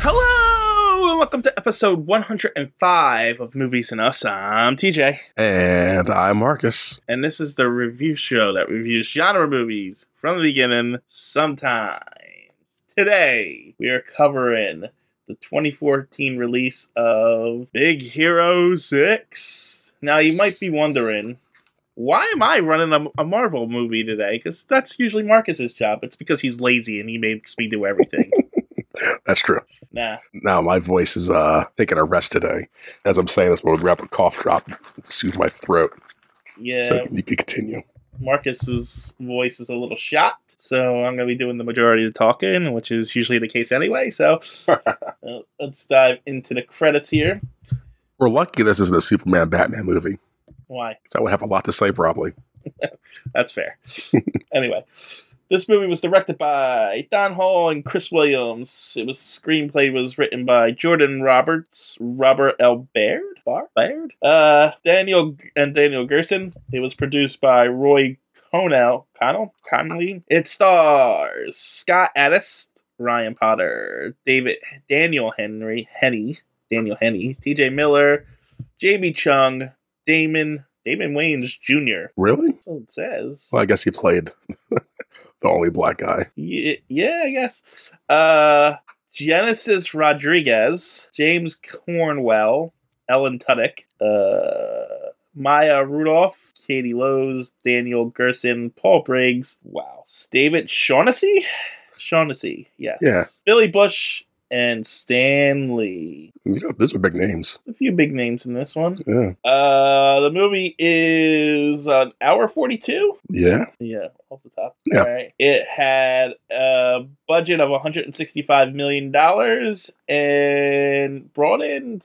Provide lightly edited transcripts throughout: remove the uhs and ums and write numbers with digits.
Hello, and welcome to episode 105 of Movies and Us. I'm TJ. And I'm Marcus. And this is the review show that reviews genre movies from the beginning, sometimes. Today, we are covering the 2014 release of Big Hero 6. Now, you might be wondering, why am I running a Marvel movie today? Because that's usually Marcus's job. It's because he's lazy and he makes me do everything. That's true. Nah. Now my voice is taking a rest today. As I'm saying this, we'll grab a cough drop to soothe my throat. Yeah. So you can continue. Marcus's voice is a little shot, so I'm going to be doing the majority of the talking, which is usually the case anyway. So let's dive into the credits here. We're lucky this isn't a Superman Batman movie. Why? Because I would have a lot to say probably. That's fair. Anyway. This movie was directed by Don Hall and Chris Williams. Screenplay was written by Jordan Roberts, Robert L. Baird, Daniel Gerson. It was produced by Roy Connolly. It stars Scott Adams, Ryan Potter, Daniel Henney, T.J. Miller, Jamie Chung, Damon Wayans Jr. Really? That's what it says. Well, I guess he played the only black guy. Yeah, I guess. Genesis Rodriguez, James Cornwell, Ellen Tudyk, Maya Rudolph, Katie Lowe's, Daniel Gerson, Paul Briggs. Wow. David Shaughnessy, yes. Yeah. Billy Bush, and Stan Lee. Those are big names. A few big names in this one. Yeah. The movie is an hour 42. Yeah. Yeah, off the top. Yeah. All right. It had a budget of $165 million and brought in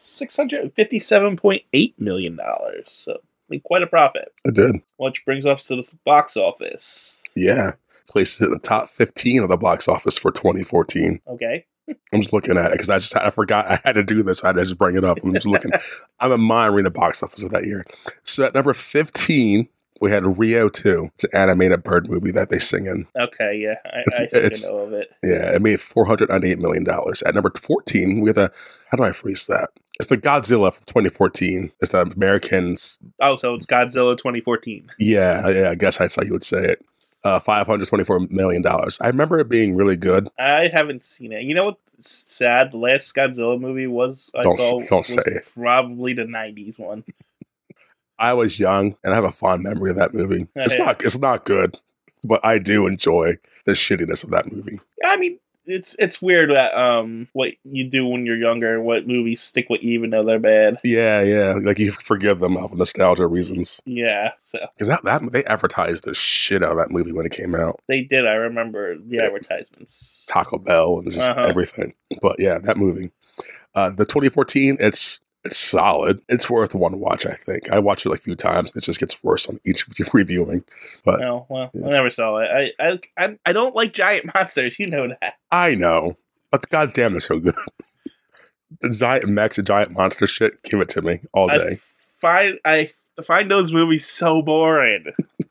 $657.8 million. So, I mean, quite a profit. It did. Which brings us to the box office. Yeah. Places in the top 15 of the box office for 2014. Okay. I'm just looking at it because I forgot I had to do this. I had to just bring it up. I'm just looking. I'm admiring the box office of that year. So at number 15, we had Rio 2. It's an animated bird movie that they sing in. Okay, yeah. I know of it. Yeah, it made $498 million. At number 14, we have how do I phrase that? It's the Godzilla from 2014. It's the Americans. Oh, so it's Godzilla 2014. Yeah, I guess that's how you would say it. $524 million. I remember it being really good. I haven't seen it. You know what's sad? The last Godzilla movie was probably the 90s one. I was young, and I have a fond memory of that movie. It's not good, but I do enjoy the shittiness of that movie. I mean, it's weird that what you do when you're younger, what movies stick with you even though they're bad. Yeah, like you forgive them out of nostalgia reasons. Yeah, so because that they advertised the shit out of that movie when it came out. They did. I remember the advertisements. Taco Bell and just everything. But yeah, that movie. The 2014, it's solid. It's worth one watch, I think. I watched it like a few times. It just gets worse on each reviewing. But yeah. I never saw it. I don't like giant monsters. You know that. I know. But goddamn, they're so good. The giant mechs and giant monster shit, give it to me all day. I find those movies so boring.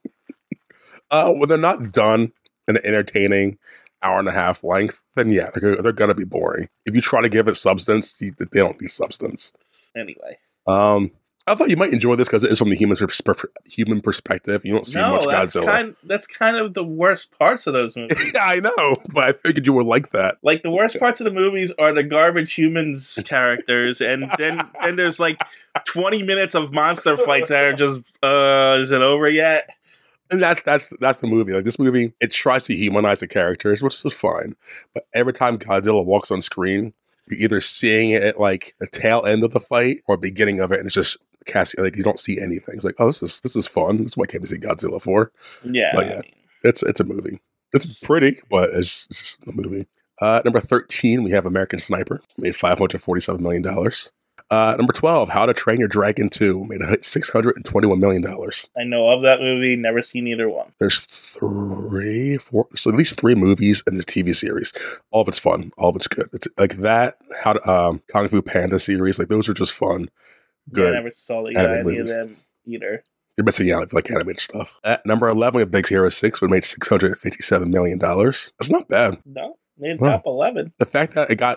When they're not done in an entertaining hour and a half length, then yeah, they're gonna be boring. If you try to give it substance, they don't need substance. Anyway, I thought you might enjoy this because it is from the human perspective. You don't see much Godzilla. That's kind of the worst parts of those movies. Yeah, I know, but I figured you would like that. Like, the worst parts of the movies are the garbage humans characters, and then there's like 20 minutes of monster fights that are just, is it over yet? And that's the movie. Like, this movie, it tries to humanize the characters, which is fine. But every time Godzilla walks on screen, you're either seeing it at like the tail end of the fight or beginning of it, and it's just casting, like, you don't see anything. It's like, oh, this is fun. This is what I came to see Godzilla for. Yeah, but yeah, it's a movie. It's pretty, but it's just a movie. Number 13, we have American Sniper, made $547 million. Number 12, How to Train Your Dragon 2, made $621 million. I know of that movie, never seen either one. There's 3, 4, so at least 3 movies and there's TV series. All of it's fun. All of it's good. It's like that, How to Kung Fu Panda series, like those are just fun. Good. I never saw any of them either. You're missing out if you like animated stuff. At number 11, we have Big Hero 6, which made $657 million. That's not bad. No, made top 11. The fact that it got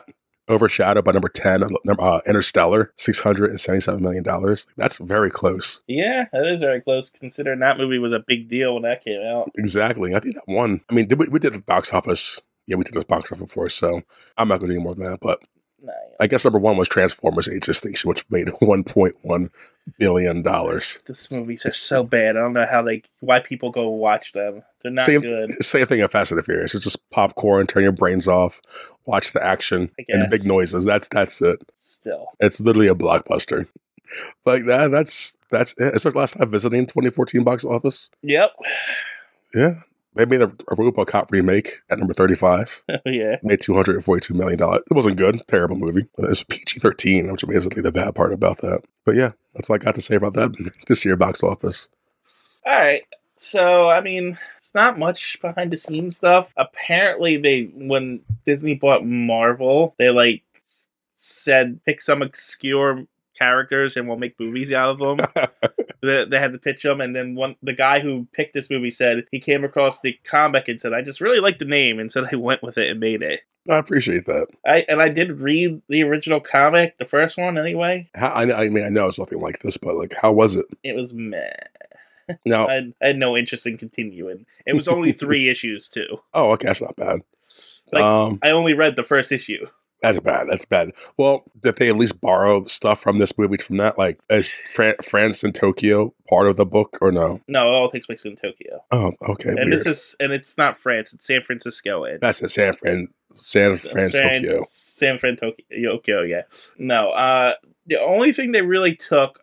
overshadowed by number 10, Interstellar, $677 million. That's very close. Yeah, that is very close, considering that movie was a big deal when that came out. Exactly. I think that won. I mean, we did the box office. Yeah, we did the box office before, so I'm not going to do more than that. But Nah, yeah. I guess number one was Transformers: Age of Extinction, which made $1.1 billion. These movies are so bad. I don't know why people go watch them. They're not good. Same thing at Fast and the Furious. It's just popcorn, turn your brains off, watch the action and the big noises. That's it. Still, it's literally a blockbuster. Like that's it. It's our last time visiting 2014 box office. Yep. Yeah. They made a RoboCop remake at number 35. Yeah. Made $242 million. It wasn't good. Terrible movie. It was PG-13, which is basically the bad part about that. But yeah, that's all I got to say about that this year box office. All right. So, I mean, it's not much behind the scenes stuff. Apparently, when Disney bought Marvel, they said pick some obscure characters and we'll make movies out of them. They had to pitch them, and then the guy who picked this movie said he came across the comic and said, "I just really like the name," and so they went with it and made it. I appreciate that. I did read the original comic, the first one anyway. I mean, I know it's nothing like this, but how was it? It was meh. No, I had no interest in continuing. It was only 3 issues too. Oh, okay, that's not bad. I only read the first issue. That's bad. Well, did they at least borrow stuff from this movie from that? Like, is France and Tokyo part of the book or no? No, it all takes place in Tokyo. Oh, okay. And weird. it's not France, it's San Francisco. That's it, San Fran, Tokyo. San Fran, Tokyo, yeah. No, the only thing they really took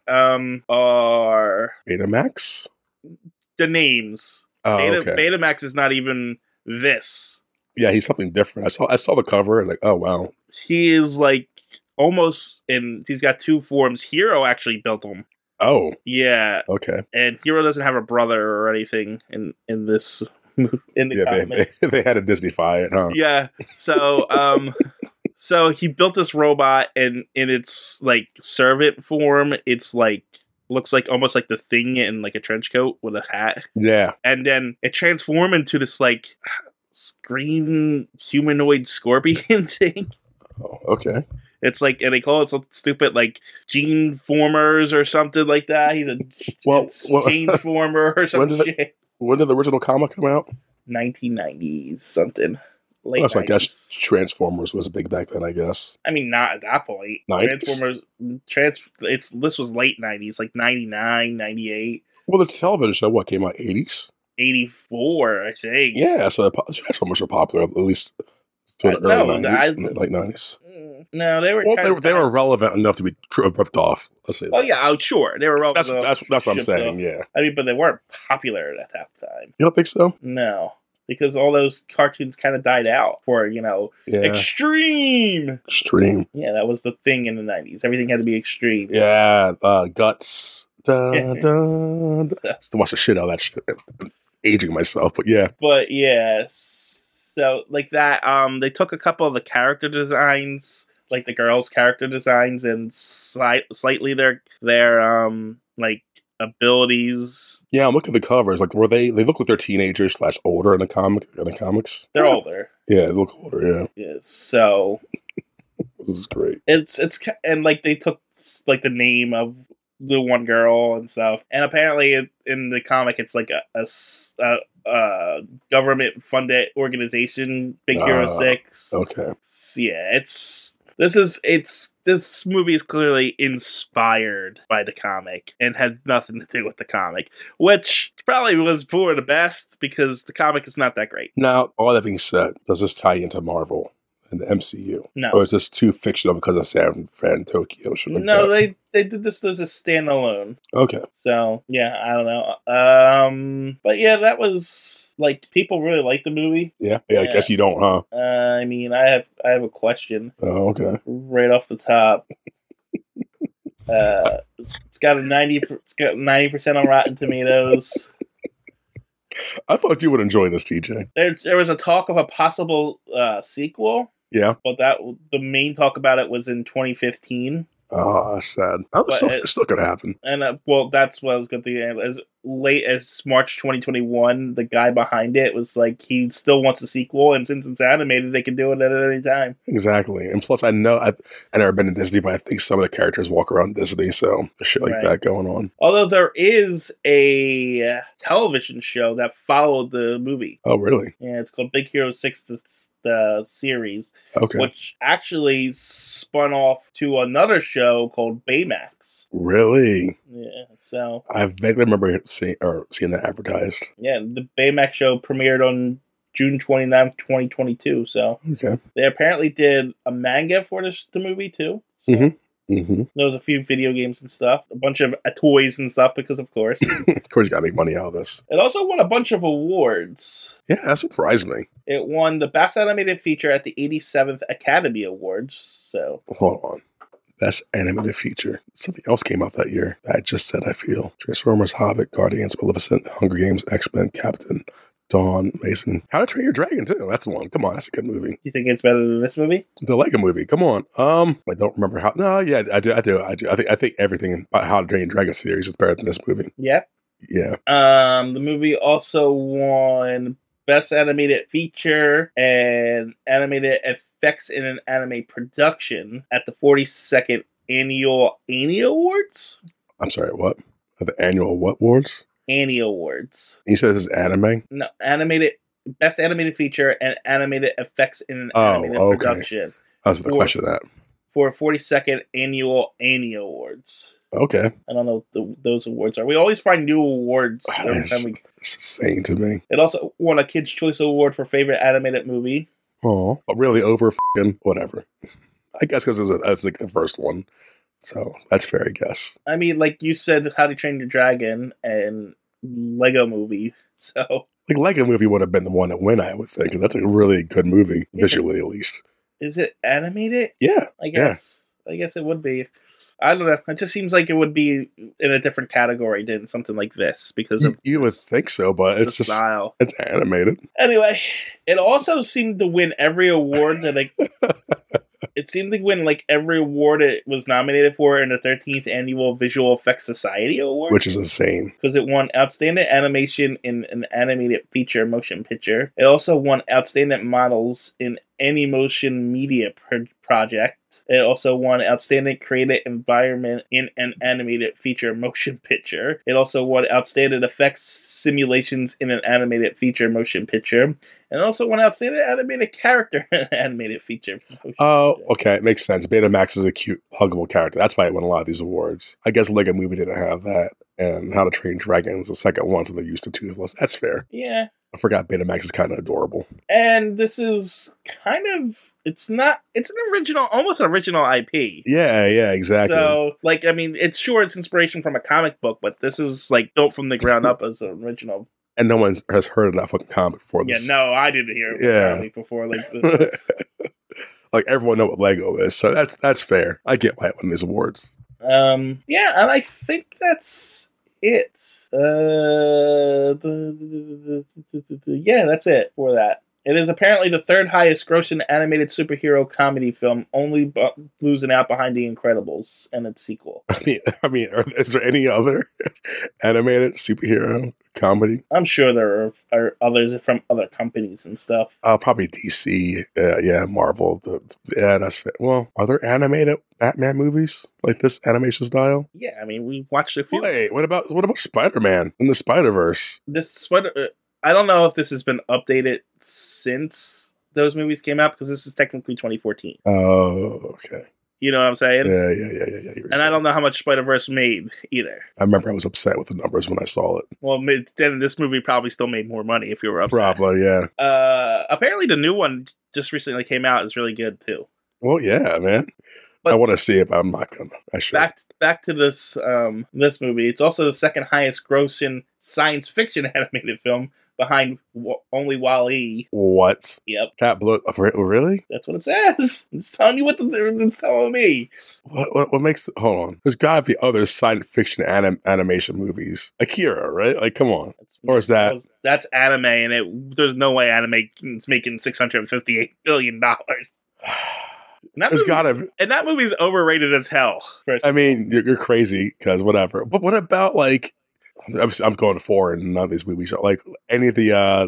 are Betamax? the names. Oh, okay. Betamax is not even this. Yeah, he's something different. I saw the cover and oh wow. He is almost he's got 2 forms. Hero actually built him. Oh. Yeah. Okay. And Hero doesn't have a brother or anything in this in the comic. They had to Disney-fy it, huh? Yeah. So so he built this robot, and in its servant form, it's looks almost like the Thing in a trench coat with a hat. Yeah. And then it transformed into this screen humanoid scorpion thing. Oh, okay. It's and they call it something stupid Gene Formers or something like that. He's a Gene Former or some shit. When did the original comic come out? 1990s something. Late so 90s. I guess Transformers was big back then, I guess. I mean, not at that point. 90s? This was late 90s, 99, 98. Well, the television show, came out 80s? 84, I think. Yeah, so Transformers were popular, at least to the early 90s, late 90s. No, they were. Well, they were relevant enough to be ripped off. Let's say. Oh yeah, sure, they were relevant. That's what I'm saying. Yeah. I mean, but they weren't popular at that time. You don't think so? No, because all those cartoons kind of died out for extreme. Extreme. Yeah, that was the thing in the 90s. Everything had to be extreme. Yeah, Guts. Dun, dun. Just to watch the shit out of that shit. I'm aging myself, but yeah. But yeah, so that. They took a couple of the character designs, the girls' character designs, and slightly their abilities. Yeah, I'm looking at the covers. Were they look like they're teenagers / older in the comics? They're older. Yeah, they look older. Yeah. Yeah. So this is great. It's and they took the name of the one girl and stuff, and apparently in the comic it's a government funded organization, Big Hero 6. Okay. So, yeah, this movie is clearly inspired by the comic and had nothing to do with the comic, which probably was for the best because the comic is not that great. Now, all that being said, does this tie into Marvel and the MCU? No. Or is this too fictional because of San Fran, Tokyo? No, they did this as a standalone. Okay. So, yeah, I don't know. But yeah, that was, people really liked the movie. Yeah, I guess you don't, huh? I mean, I have a question. Oh, okay. Right off the top. It's got 90% on Rotten Tomatoes. I thought you would enjoy this, TJ. There was a talk of a possible sequel. Yeah. But the main talk about it was in 2015. Oh, sad. It still could happen. And that's what I was going to late as March 2021, the guy behind it was like, he still wants a sequel, and since it's animated, they can do it at any time. Exactly. And plus, I've never been to Disney, but I think some of the characters walk around Disney, so there's shit like that going on. Although there is a television show that followed the movie. Oh, really? Yeah, it's called Big Hero 6, the series, which actually spun off to another show called Baymax. Really? Yeah, so I vaguely remember seeing that advertised. Yeah, the Baymax show premiered on June 29th, 2022. So they apparently did a manga for the movie too. So. There was a few video games and stuff, a bunch of toys and stuff, because of course. Of course, you gotta make money out of this. It also won a bunch of awards. Yeah, that surprised me. It won the Best Animated Feature at the 87th Academy Awards. So hold on. Best Animated Feature. Something else came out that year that I just said, I feel. Transformers, Hobbit, Guardians, Maleficent, Hunger Games, X-Men, Captain, Dawn, Mason. How to Train Your Dragon, too. That's the one. Come on, that's a good movie. You think it's better than this movie? The Lego movie. Come on. I don't remember how. No, yeah, I do. I think everything about How to Train Your Dragon series is better than this movie. Yeah? Yeah. The movie also won Best Animated Feature and Animated Effects in an Anime Production at the 42nd Annual Annie Awards? I'm sorry, what? The Annual what awards? Annie Awards. You said this is anime? No, Best Animated Feature and Animated Effects in an Animated Production. I was going to question that. For 42nd Annual Annie Awards. Okay. I don't know what those awards are. We always find new awards every time we... It's insane to me. It also won a Kids' Choice Award for Favorite Animated Movie. Oh, but really over f***ing whatever. I guess because it's like the first one. So that's fair, I guess. I mean, like you said, How to Train Your Dragon and Lego Movie. So, like Lego Movie would have been the one that win, I would think. Cause that's a really good movie, visually at least. Is it animated? Yeah, I guess. Yeah. I guess it would be. I don't know. It just seems like it would be in a different category than something like this because of you would think so, but it's just style. It's animated. Anyway, it also seemed to win every award that it seemed to win like every award it was nominated for in the 13th Annual Visual Effects Society Award. Which is insane. Because it won Outstanding Animation in an Animated Feature Motion Picture. It also won Outstanding Models in Any Motion Media Project. It also won Outstanding Creative Environment in an Animated Feature Motion Picture. It also won Outstanding Effects Simulations in an Animated Feature Motion Picture. And also won Outstanding Animated Character in an Animated Feature Motion Picture. Okay. It makes sense. Betamax is a cute, huggable character. That's why it won a lot of these awards. I guess Lego Movie didn't have that. And How to Train Dragon is the second one, so they're used to Toothless. That's fair. Yeah. I forgot Betamax is kind of adorable. And this is kind of... it's an original, almost an original IP. Yeah, exactly. So, like, I mean, it's inspiration from a comic book, but this is, like, built from the ground up as an original. And no one has heard of that fucking comic before this. Yeah, no, I didn't hear it comic before. Like, this. Like, everyone know what Lego is, so that's fair. I get why it won these awards. Yeah, and I think that's it. Yeah, that's it for that. It is apparently the third highest grossing animated superhero comedy film, only losing out behind The Incredibles and its sequel. I mean, is there any other animated superhero comedy? I'm sure there are others from other companies and stuff. Probably DC, Marvel. That's fair. Well, are there animated Batman movies like this animation style? Yeah, I mean, we watched a few. Wait, what about Spider-Man in the Spider-Verse? I don't know if this has been updated since those movies came out because this is technically 2014. Oh, okay. You know what I'm saying? Yeah. And I don't know how much Spider-Verse made either. I remember I was upset with the numbers when I saw it. Well, then this movie probably still made more money if you were upset. Probably, yeah. Apparently the new one just recently came out is really good too. Well, yeah, man. But I want to see it, but I'm not gonna. I should. Back to this this movie. It's also the second highest grossing science fiction animated film, behind only WALL-E. What? Yep. Cat blew. Really? That's what it says. It's telling you what it's telling me. What makes? Hold on. There's got to be other science fiction animation movies. Akira, right? Like, come on. Or is that? That's anime, and there's no way anime is making $658 billion. And that movie's overrated as hell. I mean, you're crazy because whatever. But what about like? I'm going forward, and none of these movies are like any of the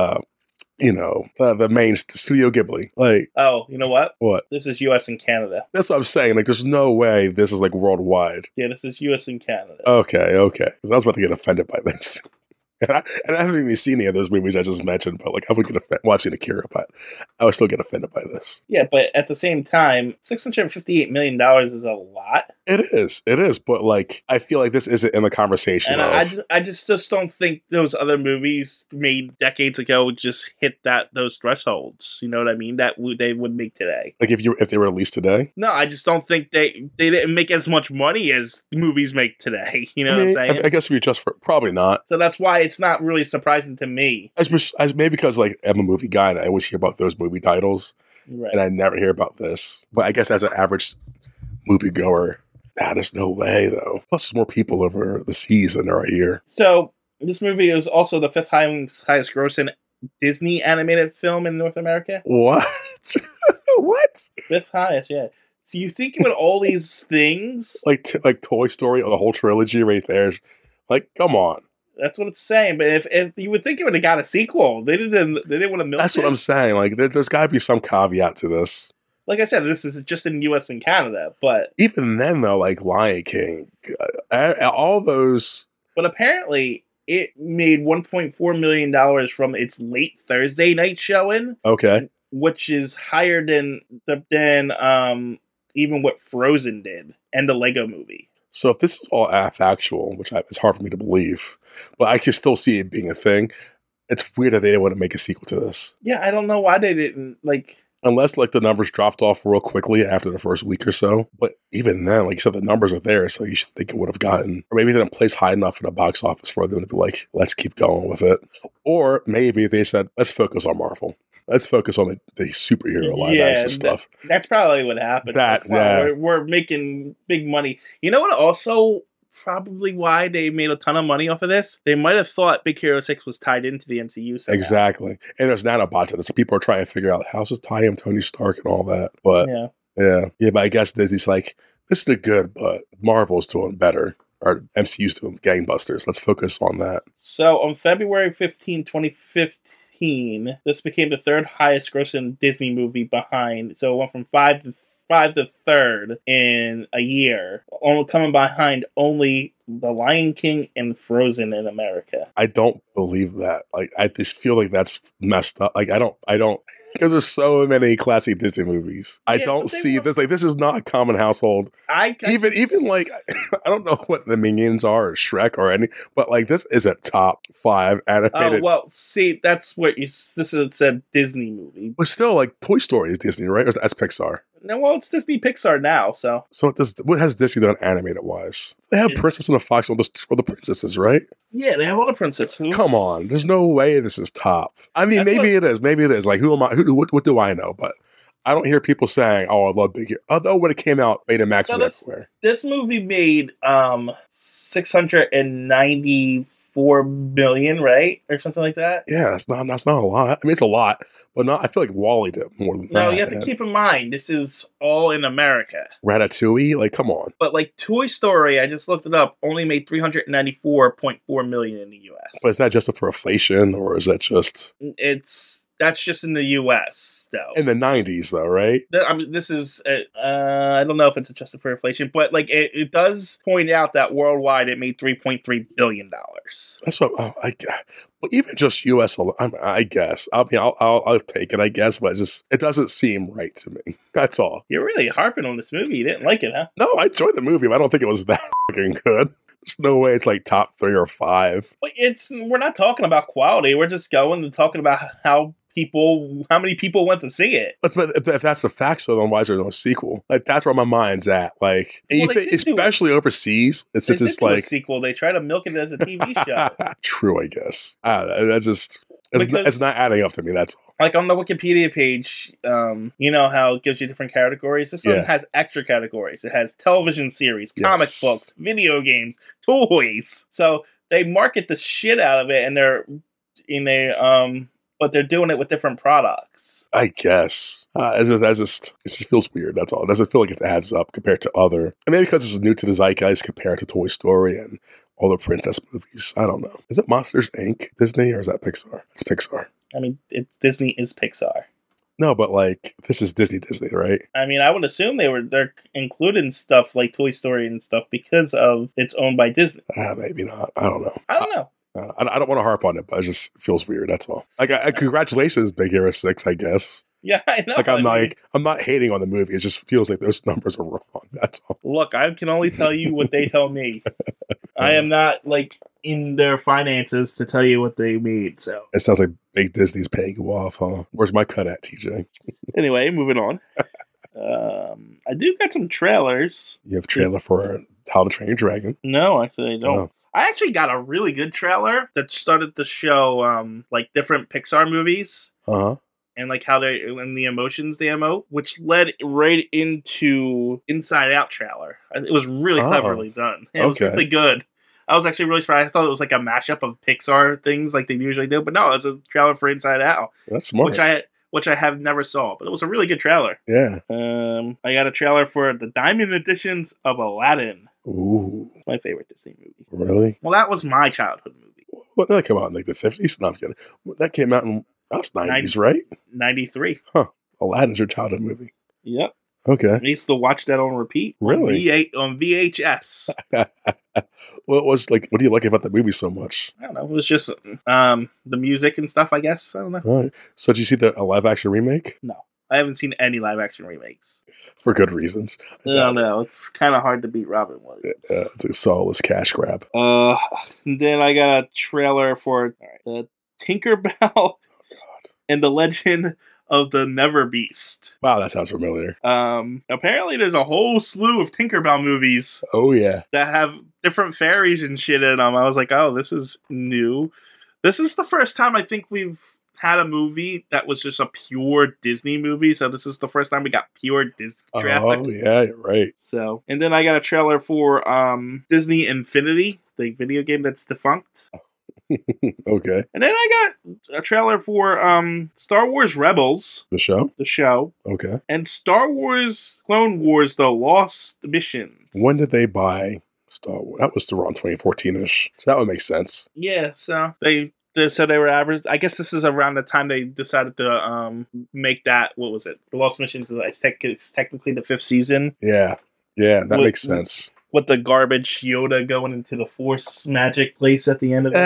the main Studio Ghibli. Like, Oh, you know what? what? This is U.S. and Canada. That's what I'm saying. Like, there's no way this is like worldwide. Yeah, this is U.S. and Canada. Okay. Because I was about to get offended by this. And I haven't even seen any of those movies I just mentioned, but like I would get offended. Well, I've seen Akira, but I would still get offended by this. Yeah, but at the same time, $658 million is a lot. It is, but like I feel like this isn't in the conversation. And I just don't think those other movies made decades ago just hit those thresholds. You know what I mean? That they would make today. Like if they were released today. No, I just don't think they didn't make as much money as movies make today. You know what I'm saying? I guess if you just for probably not. So that's why it's not really surprising to me. Maybe because like I'm a movie guy and I always hear about those movie titles, right. And I never hear about this. But I guess as an average moviegoer, there's no way though. Plus, there's more people over the seas than there are here. So this movie is also the fifth highest grossing Disney animated film in North America. What? What? Fifth highest, yeah. So you think about all these things, like Toy Story or the whole trilogy right there. Like, come on. That's what it's saying. But if you would think it would have got a sequel, they didn't want to milk. That's what I'm saying. Like, there's got to be some caveat to this. Like I said, this is just in U.S. and Canada, but even then, though, like Lion King, all those. But apparently, it made $1.4 million from its late Thursday night showing. Okay, which is higher than even what Frozen did and the Lego Movie. So if this is all factual, which it's hard for me to believe, but I can still see it being a thing. It's weird that they didn't want to make a sequel to this. Yeah, I don't know why they didn't Unless like the numbers dropped off real quickly after the first week or so. But even then, like you said, the numbers are there, so you should think it would have gotten, or maybe they didn't place high enough in the box office for them to be like, let's keep going with it. Or maybe they said, let's focus on Marvel. Let's focus on the superhero live action stuff. That's probably what happened. We're making big money. You know what also probably why they made a ton of money off of this? They might have thought Big Hero 6 was tied into the MCU somehow. Exactly. And there's nanobots in it, so people are trying to figure out how's this tie in Tony Stark and all that. But yeah, but I guess Disney's like, this is good, but Marvel's doing better. Or MCU's doing gangbusters. Let's focus on that. So on February 15, 2015, this became the third highest grossing Disney movie behind. So it went from five to third in a year, only coming behind only The Lion King and Frozen in America. I don't believe that. Like, I just feel like that's messed up. Like, I don't, because there's so many classic Disney movies. I don't see this. Like, this is not a common household. Even like, I don't know what the Minions are or Shrek or any, but like, this is a top 5 animated. Oh, well, see, that's what this is a Disney movie. But still, like, Toy Story is Disney, right? Or that's Pixar? No, well, it's Disney Pixar now, so. So what has Disney done animated-wise? They have Princess and the Fox for the princesses, right? Yeah, they have all the princesses. Come on, there's no way this is top. I mean, maybe it is. Maybe it is. Like, who am I? What do I know? But I don't hear people saying, "Oh, I love Big Hero." Although when it came out, Betamax was everywhere. This movie made $694 million, right, or something like that. Yeah, that's not a lot. I mean, it's a lot, but not. I feel like Wall-E did more than that. No, you have to keep in mind this is all in America. Ratatouille, like, come on. But like Toy Story, I just looked it up, only made $394.4 million in the U.S. But is that just for inflation, or is that just? That's just in the U.S. though. In the 90s, though, right? I mean, this is I don't know if it's adjusted for inflation, but like it does point out that worldwide it made $3.3 billion. That's what but even just U.S. alone, I guess. I'll take it, I guess, but it doesn't seem right to me. That's all. You're really harping on this movie. You didn't like it, huh? No, I enjoyed the movie, but I don't think it was that fucking good. There's no way it's like top 3 or 5. But we're not talking about quality. We're just going and talking about how many people went to see it. But if that's the fact, so then why is there no sequel? Like, that's where my mind's at. Like, and you think, especially overseas, it's just like a sequel. They try to milk it as a TV show. True, I guess. That's just it's not adding up to me. That's all. Like on the Wikipedia page, you know how it gives you different categories. This one has extra categories. It has television series, comic books, video games, toys. So they market the shit out of it, and they but they're doing it with different products. I guess. It just feels weird, that's all. It doesn't feel like it adds up compared to other. And maybe because it's new to the zeitgeist compared to Toy Story and all the princess movies. I don't know. Is it Monsters, Inc. Disney, or is that Pixar? It's Pixar. I mean, Disney is Pixar. No, but like, this is Disney, right? I mean, I would assume they're including stuff like Toy Story and stuff because of it's owned by Disney. Maybe not. I don't know. I don't know. I don't want to harp on it, but it just feels weird. That's all. Like, congratulations, Big Hero 6, I guess. Yeah, I know. Like, I'm not hating on the movie. It just feels like those numbers are wrong. That's all. Look, I can only tell you what they tell me. I am not like in their finances to tell you what they made. So it sounds like Big Disney's paying you off, huh? Where's my cut at, TJ? Anyway, moving on. I do got some trailers. You have a trailer for How to Train Your Dragon? No, actually, I don't. Oh. I actually got a really good trailer that started to show like different Pixar movies. Uh-huh. And like how they and the emotions they emote, which led right into Inside Out trailer. It was really cleverly done. It was really good. I was actually really surprised. I thought it was like a mashup of Pixar things like they usually do, but no, it's a trailer for Inside Out. That's smart. Which I have never saw, but it was a really good trailer. Yeah. I got a trailer for the Diamond Editions of Aladdin. Ooh. My favorite Disney movie. Really? Well, that was my childhood movie. Well, that came out in like the 50s? No, I'm kidding. That came out in that's 90s, right? 93. Huh. Aladdin's your childhood movie. Yep. Okay. I used to watch that on repeat. Really? On VHS. What do you like about the movie so much? I don't know. It was just the music and stuff, I guess. I don't know. All right. So did you see a live action remake? No. I haven't seen any live action remakes. For good reasons. No. It's kind of hard to beat Robin Williams. It's a soulless cash grab. Then I got a trailer for the Tinkerbell and the Legend of the Never Beast. Wow, that sounds familiar. Apparently there's a whole slew of Tinkerbell movies. Oh, yeah. That have different fairies and shit in them. I was like, oh, this is new. This is the first time I think we've had a movie that was just a pure Disney movie. So this is the first time we got pure Disney traffic. Oh, yeah, you're right. So, and then I got a trailer for Disney Infinity, the video game that's defunct. Okay. And then I got a trailer for Star Wars Rebels. The show? Okay. And Star Wars Clone Wars The Lost Missions. When did they buy Star Wars? That was around 2014-ish. So that would make sense. Yeah, so they said they were average. I guess this is around the time they decided to make that, what was it? The Lost Missions is technically the 5th season. Yeah, that makes sense. With the garbage Yoda going into the Force magic place at the end of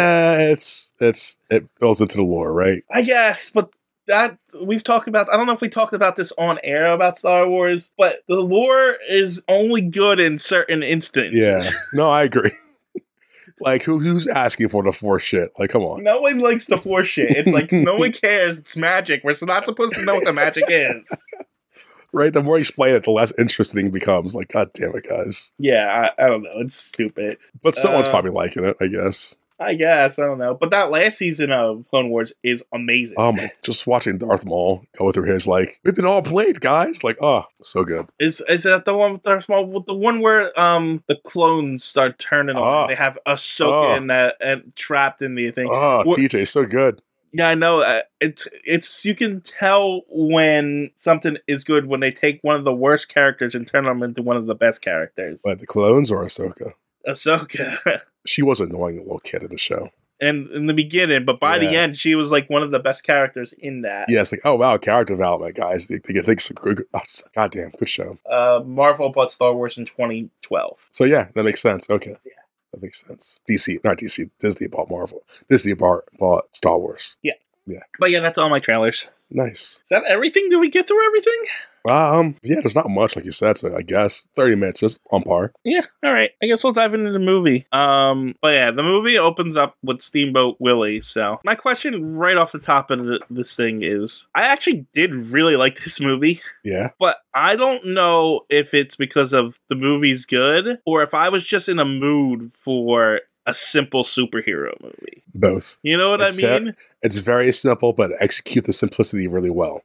it. It builds into the lore, right? I guess, but that we've talked about. I don't know if we talked about this on air about Star Wars, but the lore is only good in certain instances. Yeah, no, I agree. Like, who's asking for the Force shit? Like, come on. No one likes the Force shit. It's like, no one cares. It's magic. We're not supposed to know what the magic is. Right? The more you explain it, the less interesting it becomes. Like, God damn it, guys. Yeah, I don't know. It's stupid. But someone's probably liking it, I guess. I don't know. But that last season of Clone Wars is amazing. Oh my, just watching Darth Maul go through his, like, we've been all played, guys. Like, oh, so good. Is that the one with Darth Maul? With the one where the clones start turning on? They have Ahsoka in that and trapped in the thing. Oh, TJ, so good. Yeah, I know. It's you can tell when something is good when they take one of the worst characters and turn them into one of the best characters. Like the clones or Ahsoka? Ahsoka. She was annoying, a little kid in the show. And in the beginning, but by the end, she was like one of the best characters in that. Yeah, it's like, oh wow, character development, guys. They get some good, goddamn good show. Marvel bought Star Wars in 2012. So yeah, that makes sense. Okay. Yeah. That makes sense. Disney bought Marvel. Disney bought Star Wars. Yeah. But yeah, that's all my trailers. Nice. Is that everything? Did we get through everything? Yeah, there's not much, like you said, so I guess 30 minutes is on par. Yeah, all right. I guess we'll dive into the movie. But yeah, the movie opens up with Steamboat Willie. So my question right off the top of this thing is, I actually did really like this movie. Yeah. But I don't know if it's because of the movie's good or if I was just in a mood for a simple superhero movie. Both. You know what I mean? It's very simple, but execute the simplicity really well.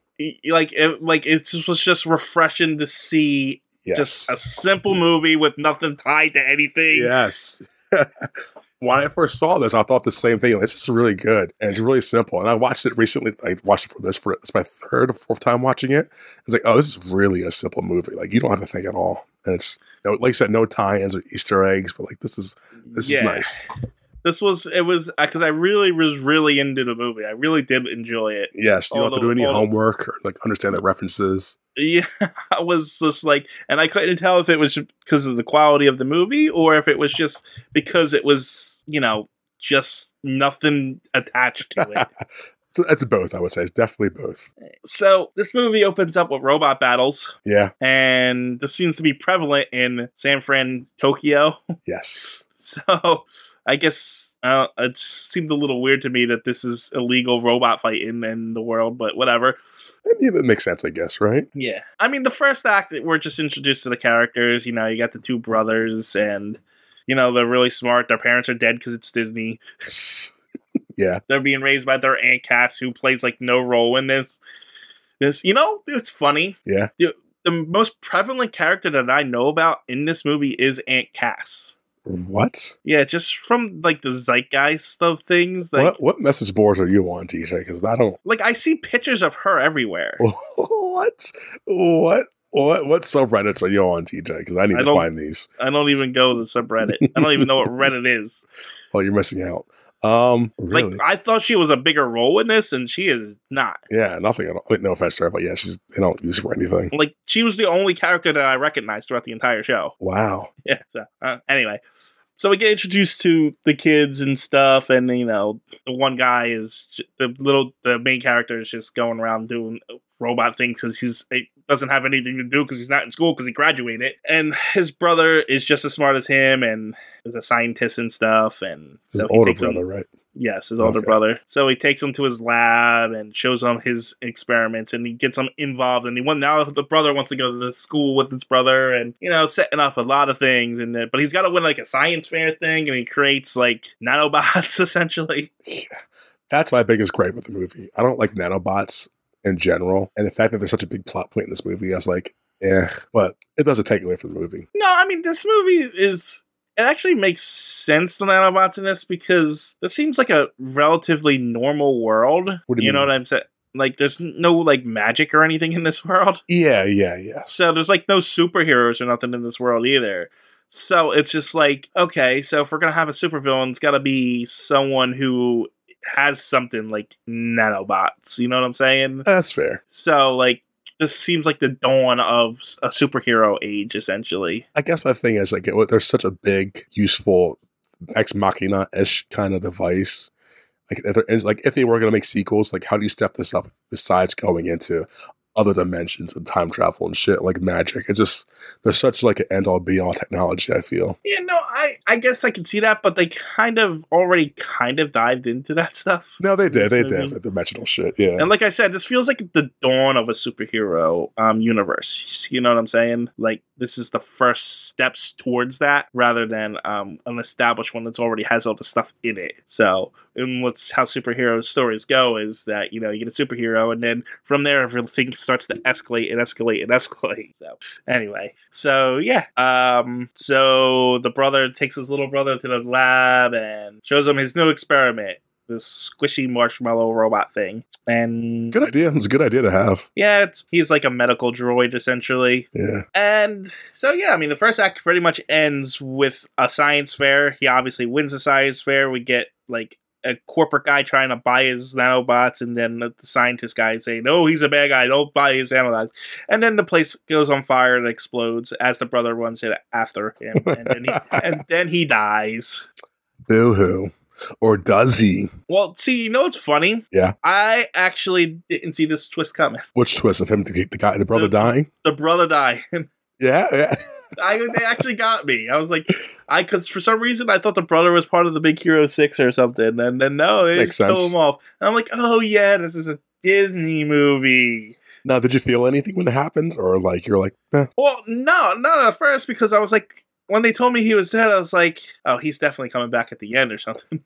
It was just refreshing to see just a simple movie with nothing tied to anything. Yes. When I first saw this, I thought the same thing. Like, this is really good, and it's really simple. And I watched it recently. I watched it for it's my third or fourth time watching it. It's like, oh, this is really a simple movie. Like, you don't have to think at all. And it's, like you said, no tie-ins or Easter eggs, but like this is nice. It was because I really was really into the movie. I really did enjoy it. Yes, you don't have to do any homework or like understand the references. Yeah, I was just like, and I couldn't tell if it was because of the quality of the movie or if it was just because it was, just nothing attached to it. So it's both, I would say. It's definitely both. So this movie opens up with robot battles. Yeah. And this seems to be prevalent in San Fran, Tokyo. Yes. So I guess it seemed a little weird to me that this is illegal robot fighting in the world, but whatever. Yeah, that makes sense, I guess, right? Yeah. I mean, the first act, we're just introduced to the characters. You got the two brothers and, they're really smart. Their parents are dead because it's Disney. Yeah. They're being raised by their Aunt Cass, who plays like no role in this. It's funny. Yeah. The most prevalent character that I know about in this movie is Aunt Cass. What? Yeah, just from like the zeitgeist of things. Like, what message boards are you on, TJ? Because I don't. Like, I see pictures of her everywhere. What subreddits are you on, TJ? Because I need to find these. I don't even go to the subreddit. I don't even know what Reddit is. Oh, you're missing out. Really? Like, I thought she was a bigger role in this, and she is not. Yeah, nothing at all. No offense to her, but yeah, they don't use her for anything. Like, she was the only character that I recognized throughout the entire show. Wow. Yeah, so, anyway. So we get introduced to the kids and stuff, and, the one guy is, the main character is just going around doing robot things because he doesn't have anything to do because he's not in school because he graduated. And his brother is just as smart as him and is a scientist and stuff. And his older brother, right? Yes, his older brother. So he takes him to his lab and shows him his experiments, and he gets him involved. And now the brother wants to go to the school with his brother, and setting up a lot of things. But he's got to win like a science fair thing, and he creates like nanobots essentially. Yeah. That's my biggest gripe with the movie. I don't like nanobots in general, and the fact that there's such a big plot point in this movie, I was like, but it doesn't take away from the movie. No, I mean, this movie it actually makes sense, the nanobots in this, because this seems like a relatively normal world. What do you mean? Know what I'm saying? Like, there's no, like, magic or anything in this world. Yeah. So there's, like, no superheroes or nothing in this world either. So it's just like, okay, so if we're going to have a supervillain, it's got to be someone who has something like nanobots. You know what I'm saying? That's fair. So, like, this seems like the dawn of a superhero age, essentially. I guess my thing is, like, there's such a big, useful ex machina-ish kind of device. If they were going to make sequels, like, how do you step this up besides going into other dimensions and time travel and shit like magic? There's such like an end-all be-all technology, I feel. Yeah, no, I guess I can see that, but they kind of already dived into that stuff. No, they did. They did. The dimensional shit, yeah. And like I said, this feels like the dawn of a superhero universe. You know what I'm saying? Like, this is the first steps towards that, rather than an established one that's already has all the stuff in it. So, and how superhero stories go is that, you get a superhero, and then from there, everything starts to escalate and escalate and escalate. So, anyway. So, yeah. So, the brother takes his little brother to the lab and shows him his new experiment. This squishy marshmallow robot thing. And good idea. It's a good idea to have. Yeah, he's like a medical droid, essentially. Yeah. And so, yeah, I mean, the first act pretty much ends with a science fair. He obviously wins the science fair. We get, like, a corporate guy trying to buy his nanobots, and then the scientist guy saying, "No, he's a bad guy. Don't buy his nanobots." And then the place goes on fire and explodes as the brother runs in after him. And then he dies. Boo-hoo. Or does he? Well, see, what's funny? Yeah. I actually didn't see this twist coming. Which twist? Of him, the brother dying? The brother dying. Yeah. They actually got me. I was like, because for some reason I thought the brother was part of the Big Hero 6 or something, and then no, they just kill him off. And I'm like, oh yeah, this is a Disney movie. Now, did you feel anything when it happened, or like you're like, eh? Well, no, not at first, because I was like, when they told me he was dead, I was like, oh, he's definitely coming back at the end or something.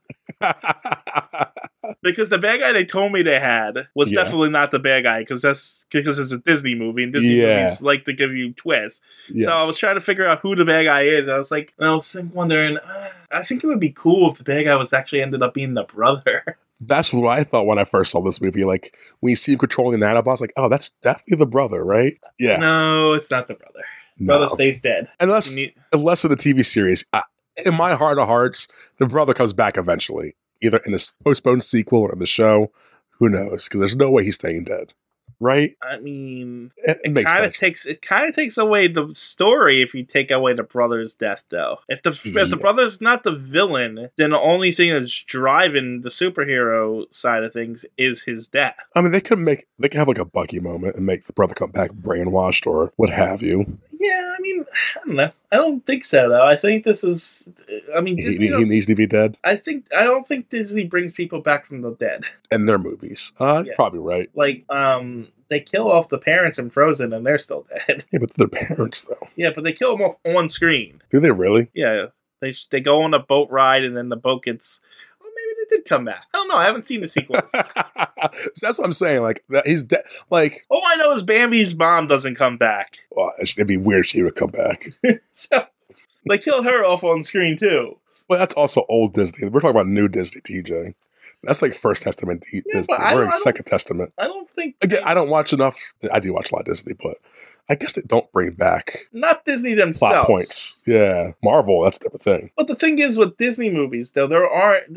Because the bad guy they told me they had was definitely not the bad guy, because it's a Disney movie, and Disney movies like to give you twists. Yes. So I was trying to figure out who the bad guy is. I was like, I was wondering, I think it would be cool if the bad guy was actually ended up being the brother. That's what I thought when I first saw this movie. Like, when you see him controlling the nanobots, like, oh, that's definitely the brother, right? Yeah. No, it's not the brother. No. Brother stays dead. Unless in the TV series, in my heart of hearts, the brother comes back eventually. Either in a postponed sequel or in the show. Who knows? Because there's no way he's staying dead. Right? I mean, it kind of takes away the story if you take away the brother's death, though. If the brother's not the villain, then the only thing that's driving the superhero side of things is his death. I mean, they could have like a Bucky moment and make the brother come back brainwashed or what have you. Yeah, I mean, I don't know. I don't think so, though. I think this is. I mean, Disney he needs to be dead. I don't think Disney brings people back from the dead in their movies. You're probably right. Like, they kill off the parents in Frozen, and they're still dead. Yeah, but they're parents, though. Yeah, but they kill them off on screen. Do they really? Yeah, they go on a boat ride, and then the boat gets. Did come back. I don't know. I haven't seen the sequels. So that's what I'm saying. Like, he's dead. Like, all I know is Bambi's mom doesn't come back. Well, it'd be weird if she would come back. So they kill her off on screen too. Well, that's also old Disney. We're talking about new Disney, TJ. That's like First Testament Disney. We're in Second Testament. I don't think. Again, I don't watch enough. I do watch a lot of Disney, but I guess they don't bring back not Disney themselves. Plot points. Yeah, Marvel. That's a different thing. But the thing is, with Disney movies, though, there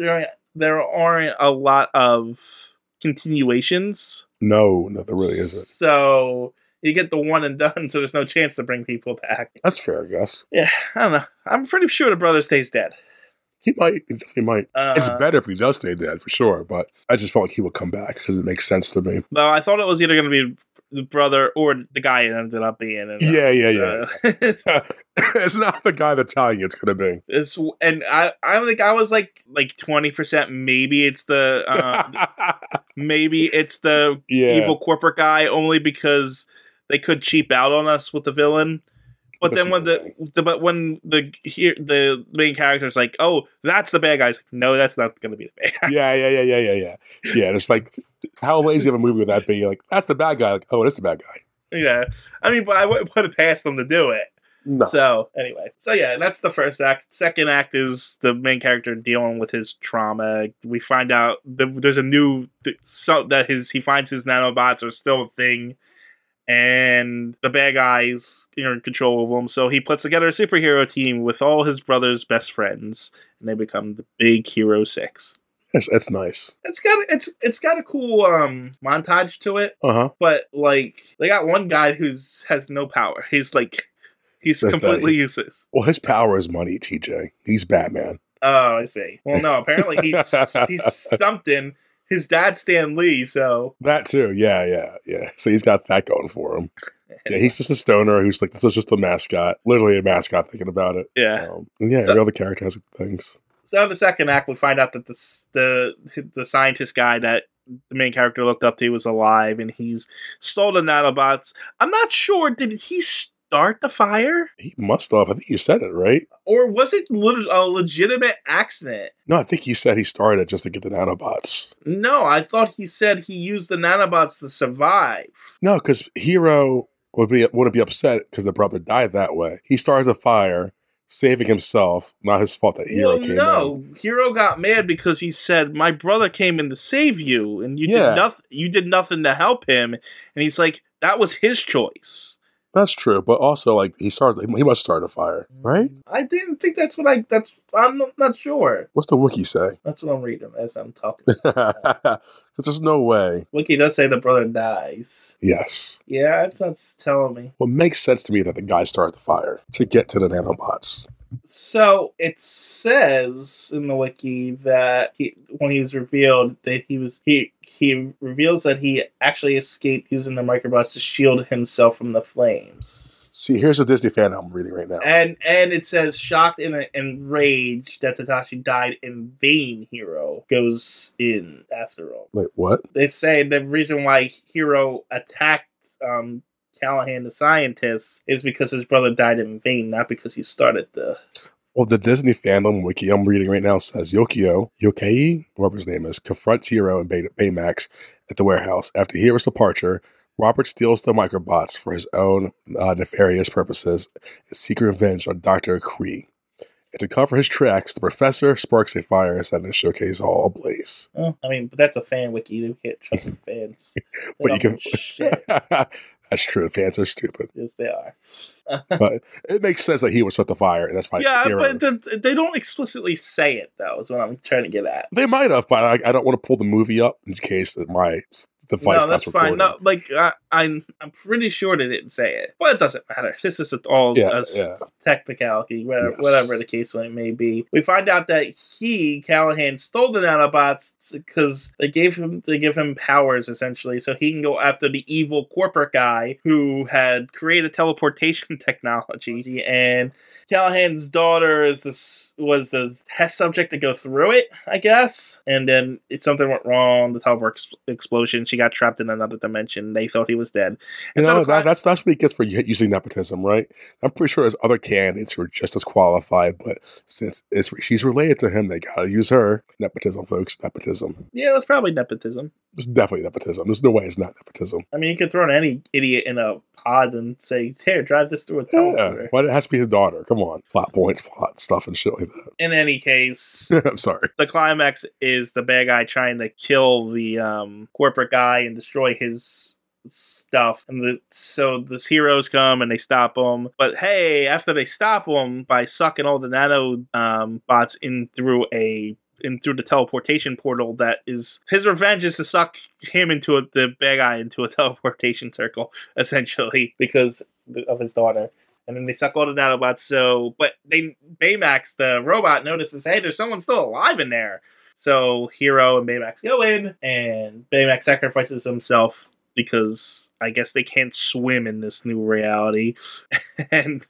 aren't a lot of continuations. No, there really isn't. So you get the one and done, so there's no chance to bring people back. That's fair, I guess. Yeah, I don't know. I'm pretty sure the brother stays dead. He might. He definitely might. It's better if he does stay dead, for sure, but I just felt like he would come back because it makes sense to me. No, I thought it was either going to be the brother or the guy it ended up being. Yeah. It's not the guy that's telling you it's going to be. I think I was like 20%. Maybe it's the evil corporate guy, only because they could cheap out on us with the villain. But then when the main character is like, oh, that's the bad guy. Like, no, that's not going to be the bad guy. Yeah. Yeah, it's like, how lazy of a movie would that be? You're like, that's the bad guy. Like, oh, it's the bad guy. Yeah. I mean, but I wouldn't put it past them to do it. No. So, anyway. So, yeah, that's the first act. Second act is the main character dealing with his trauma. We find out there's a new... he finds his nanobots are still a thing. And the bad guys are in control of them. So he puts together a superhero team with all his brother's best friends. And they become the Big Hero 6. That's nice. It's got a cool montage to it. Uh-huh. But, like, they got one guy has no power. He's completely useless. Well, his power is money, TJ. He's Batman. Oh, I see. Well, no, apparently he's something. His dad's Stan Lee, so... That too, yeah. So he's got that going for him. Yeah, he's just a stoner who's like, this is just a mascot. Literally a mascot thinking about it. Yeah. Every other character has things. So in the second act, we find out that the scientist guy that the main character looked up to was alive, and he's stole the nanobots. I'm not sure, did he start the fire? He must have. I think he said it, right? Or was it a legitimate accident? No, I think he said he started just to get the nanobots. No, I thought he said he used the nanobots to survive. No, because Hero wouldn't be upset because the brother died that way. He started the fire, saving himself. Not his fault that Hero came in. No, Hero got mad because he said, my brother came in to save you, and you did nothing to help him. And he's like, that was his choice. That's true, but also like he must start a fire, right? I didn't think I'm not sure. What's the wiki say? That's what I'm reading as I'm talking. Because there's no way. Wiki does say the brother dies. Yes. Yeah, that's telling me. Well, it makes sense to me that the guy started the fire to get to the nanobots. So it says in the wiki that when he was revealed that he reveals that he actually escaped using the microbots to shield himself from the flames. See, here's a Disney fan I'm reading right now. And it says, shocked and enraged that Tadashi died in vain, Hero goes in after all. Wait, what? They say the reason why Hero attacked Callahan the scientist is because his brother died in vain, not because he started the... Well, the Disney fandom wiki I'm reading right now says Yokei, whoever his name is, confronts Hiro and Baymax at the warehouse. After Hiro's departure, Robert steals the microbots for his own nefarious purposes and seek revenge on Dr. Kree. And to cover his tracks, the professor sparks a fire setting the showcase all ablaze. Oh, I mean, but that's a fan wiki. You can't trust the fans. But you can. Shit. That's true. The fans are stupid. Yes, they are. But it makes sense that he would start the fire, and that's why. Yeah, but they don't explicitly say it, though, is what I'm trying to get at. They might have, but I don't want to pull the movie up in case the device stops recording. No, like I'm pretty sure they didn't say it, but it doesn't matter. This is all technicality, whatever the case may be. We find out that Callahan stole the nanobots because they give him powers essentially, so he can go after the evil corporate guy who had created teleportation technology. And Callahan's daughter was the test subject to go through it, I guess. And then something went wrong. The teleport explosion. She got trapped in another dimension. They thought he was dead. And that's what he gets for using nepotism, right? I'm pretty sure there's other candidates who are just as qualified, but since she's related to him, they gotta use her. Nepotism, folks. Nepotism. Yeah, it was probably nepotism. It's definitely nepotism. There's no way it's not nepotism. I mean, you could throw in any idiot in a pod and say, "Here, drive this through a teleporter." Why it has to be his daughter? Come on, plot points, plot stuff, and shit like that. In any case, I'm sorry. The climax is the bad guy trying to kill the corporate guy and destroy his stuff, and so these heroes come and they stop him. But hey, after they stop him by sucking all the nano bots in through the teleportation portal, that is his revenge is to suck him the bad guy into a teleportation circle, essentially, because of his daughter. And then they suck all the nanobots. But Baymax, the robot, notices, hey, there's someone still alive in there. So Hiro and Baymax go in, and Baymax sacrifices himself because I guess they can't swim in this new reality. And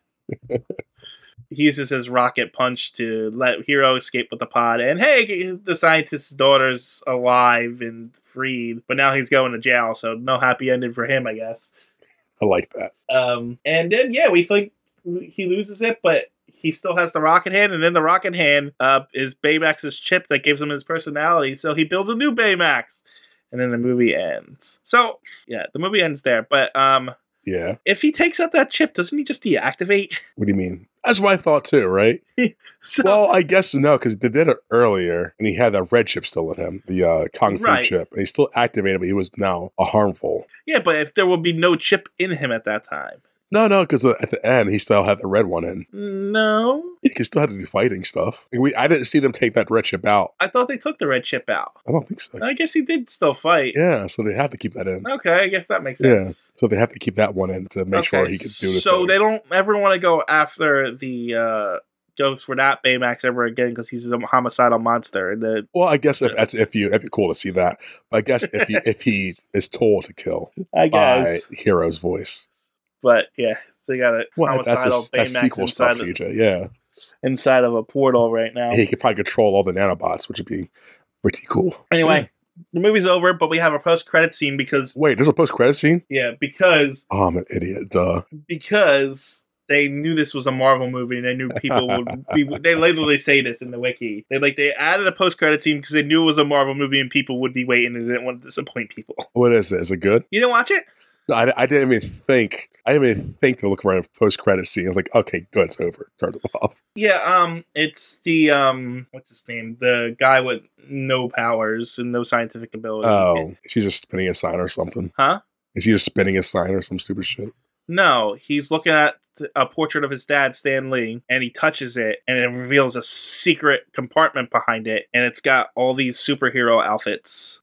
he uses his rocket punch to let Hiro escape with the pod. And hey, the scientist's daughter's alive and freed, but now he's going to jail, so no happy ending for him, I guess. I like that. And then, we think he loses it, but he still has the rocket hand, and in the rocket hand is Baymax's chip that gives him his personality, so he builds a new Baymax. And then the movie ends. So, yeah, the movie ends there, but yeah. If he takes out that chip, doesn't he just deactivate? What do you mean? That's what I thought too, right? Well, I guess no, because they did it earlier, and he had that red chip still in him, the Kung Fu chip, and he still activated, but he was now a harmful. Yeah, but if there would be no chip in him at that time. No, because at the end, he still had the red one in. No. He still had to do fighting stuff. I didn't see them take that red chip out. I thought they took the red chip out. I don't think so. I guess he did still fight. Yeah, so they have to keep that in. Okay, I guess that makes sense. Yeah, so they have to keep that one in to make sure he can do this. So they don't ever want to go after the... goes for that Baymax ever again because he's a homicidal monster. Well, I guess it'd be cool to see that. But I guess if he is told to kill, I guess by Hiro's voice. But yeah, they got a homicidal Baymax sequel stuff, TJ. Yeah, inside of a portal right now. He could probably control all the nanobots, which would be pretty cool. Anyway. The movie's over, but we have a post-credit scene because... Wait, there's a post-credit scene? Yeah, because... Oh, I'm an idiot. Duh. Because they knew this was a Marvel movie, and they knew people would be... They literally say this in the wiki. They added a post-credit scene because they knew it was a Marvel movie and people would be waiting and they didn't want to disappoint people. What is it? Is it good? You didn't watch it? No, I didn't even think. I didn't even think to look for a post-credit scene. I was like, okay, good, it's over. Turned it off. Yeah, it's the what's his name? The guy with no powers and no scientific ability. Oh, is he just spinning a sign or something? Huh? Is he just spinning a sign or some stupid shit? No, he's looking at a portrait of his dad, Stan Lee, and he touches it, and it reveals a secret compartment behind it, and it's got all these superhero outfits.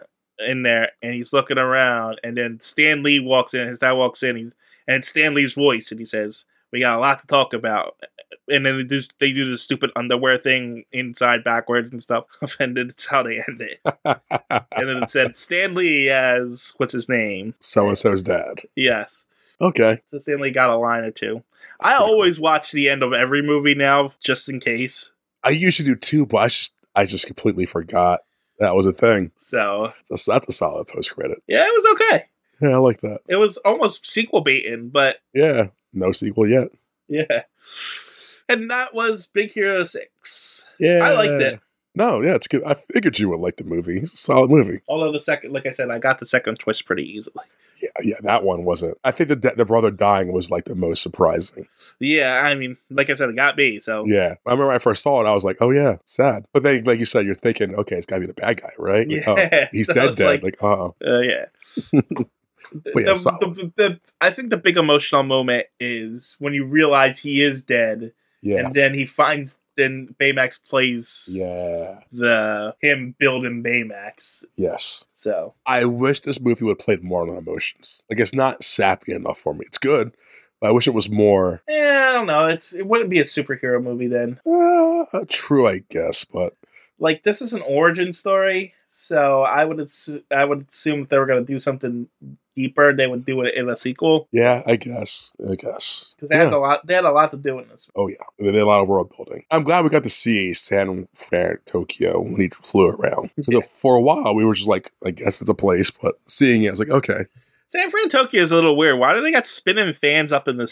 In there, and he's looking around, and then Stan Lee walks in, his dad walks in, and it's Stan Lee's voice, and he says, we got a lot to talk about. And then they do the stupid underwear thing inside backwards and stuff, and that's how they end it. And then it said Stan Lee as, what's his name? So-and-so's dad. Yes. Okay. So Stan Lee got a line or two. I always watch the end of every movie now, just in case. I usually do too, but I just completely forgot that was a thing. So that's a solid post credit. Yeah, it was okay. Yeah, I like that. It was almost sequel baiting, but Yeah, no sequel yet. yeah. And that was Big Hero 6. Yeah. I liked it. No, yeah, it's good. I figured you would like the movie. It's a solid movie. Although the second, like I said, I got the second twist pretty easily. Yeah, that one wasn't. I think the brother dying was like the most surprising. Yeah, I mean, like I said, it got me, so. Yeah. I remember when I first saw it, I was like, oh yeah, sad. But then, like you said, you're thinking, okay, it's gotta be the bad guy, right? Like, Yeah. he's So dead. it's like, Yeah. But yeah, solid. I think the big emotional moment is when you realize he is dead, Yeah. and then then Baymax plays him building Baymax. Yes. So I wish this movie would have played more on emotions. Like, it's not sappy enough for me. It's good, but I wish it was more. I don't know. It wouldn't be a superhero movie then. True, I guess, but like this is an origin story, so I would assume if they were going to do something deeper, they would do it in a sequel. Yeah, I guess because they had a lot. They had a lot to do in this. Oh yeah, they did a lot of world building. I'm glad we got to see San Fran, Tokyo when he flew around. So for a while we were just like, I guess it's a place, but seeing it, I was like, okay. San Fran, Tokyo is a little weird. Why do they got spinning fans up in the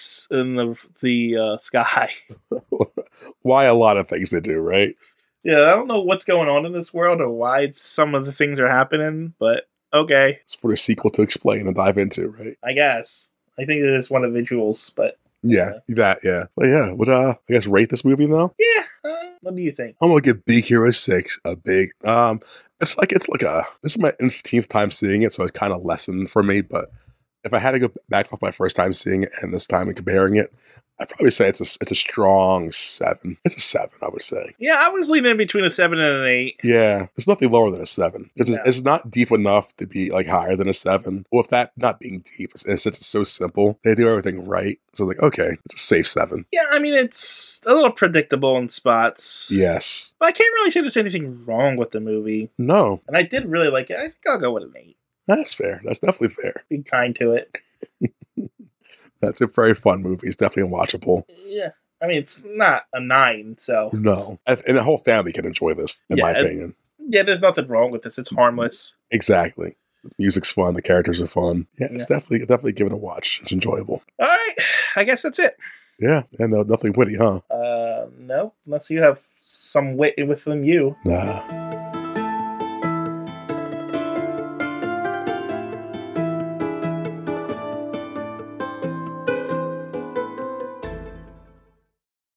sky? Why a lot of things they do, right? Yeah, I don't know what's going on in this world or why some of the things are happening, but okay. It's for the sequel to explain and dive into, right? I guess. I think it is one of the visuals, but... Yeah. But yeah, would I guess rate this movie though? Yeah. What do you think? I'm gonna give Big Hero 6 a big... This is my 15th time seeing it, so it's kind of lessened for me, but if I had to go back off my first time seeing it and this time and comparing it, I'd probably say it's a strong 7. It's a 7, I would say. Yeah, I was leaning between a 7 and an 8. Yeah, it's nothing lower than a 7. It's not deep enough to be like higher than a 7. Well, if that not being deep, and since it's so simple, they do everything right. So it's like, okay, it's a safe 7. Yeah, I mean, it's a little predictable in spots. Yes. But I can't really say there's anything wrong with the movie. No. And I did really like it. I think I'll go with an 8. That's fair. That's definitely fair. Be kind to it. That's a very fun movie. It's definitely watchable. Yeah. I mean, it's not a 9, so... No. And the whole family can enjoy this, in my opinion. Yeah, there's nothing wrong with this. It's harmless. Exactly. The music's fun. The characters are fun. Yeah, it's definitely give it a watch. It's enjoyable. All right. I guess that's it. Yeah. And nothing witty, huh? No. Unless you have some wit within you. Nah.